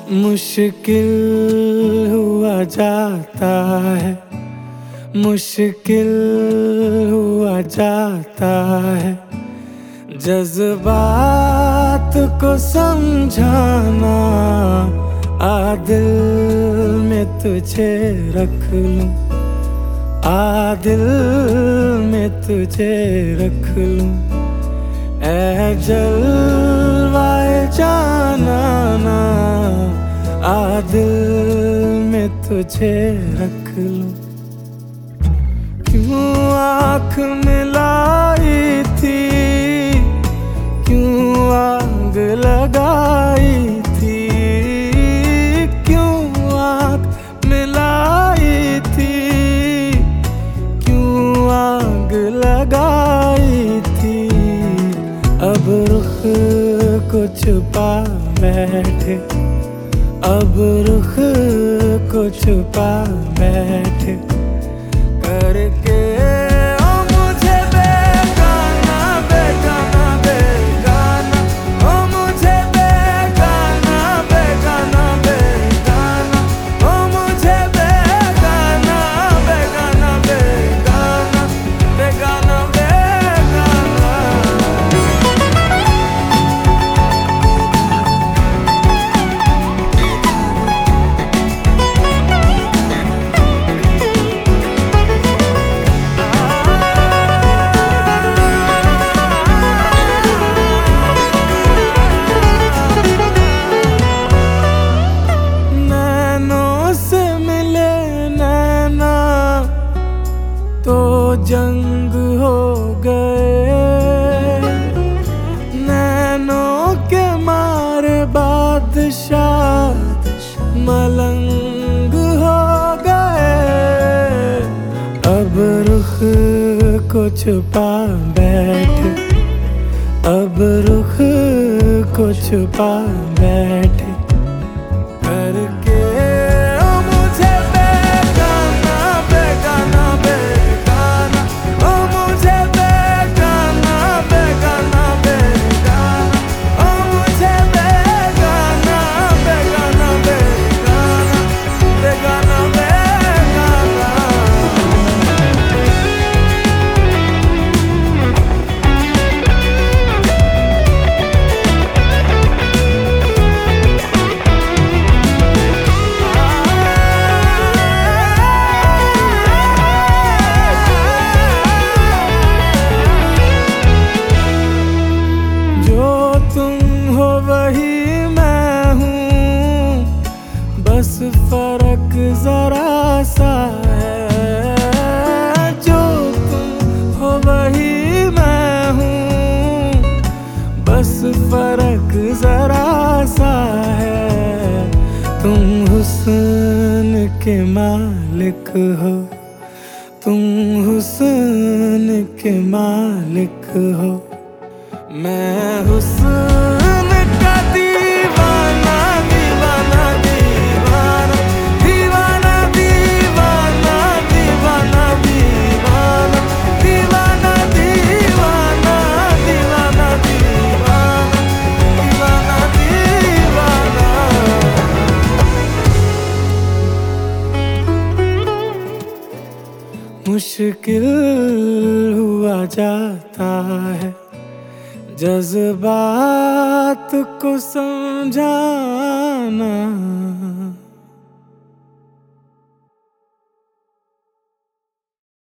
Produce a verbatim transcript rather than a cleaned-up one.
मुश्किल हुआ जाता है, मुश्किल हुआ जाता है जज्बात को समझाना। आ दिल में तुझे रख लूं, आ दिल में तुझे रख लूं। ऐ जलवाए जाना, आ दिल में तुझे रख लूं। क्यों आँख मिलाई थी, क्यों आग लगाई थी, क्यों आँख मिलाई थी, क्यों आग लगाई थी। अब रुख को छुपा बैठे, अब रुख को छुपा बैठे करके ओ मुझे बेगाना, बेगाना, बेगाना। ओ मुझे बेगाना, बेगाना, बेगाना। ओ मुझे बेगाना, बेगाना, बेगाना, बेगाना, बेगाना। तो जंग हो गए, नैनों के मारे बादशाह मलंग हो गए। अब रुख को छुपा बैठे, अब रुख को छुपा बैठे करके वही मैं हूँ, बस फर्क जरा सा है। जो तुम हो वही मैं हूँ, बस फर्क जरा सा है। तुम हुस्न के मालिक हो, तुम हुस्न के मालिक हो। मैं हुस्न का दीवाना, दीवाना, दीवाना, दीवाना, दीवाना, दीवाना, दीवाना, दीवाना, दीवाना, दीवाना, दीवाना, दीवाना, दीवाना। मुश्किल हुआ जाता है जज्बात को समझाना।